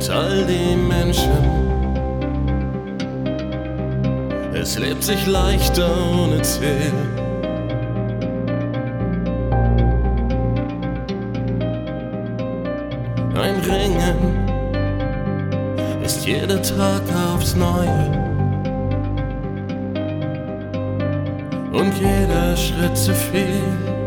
all die Menschen. Es lebt sich leichter ohne Ziel. Ein Ringen ist jeder Tag aufs Neue und jeder Schritt zu viel.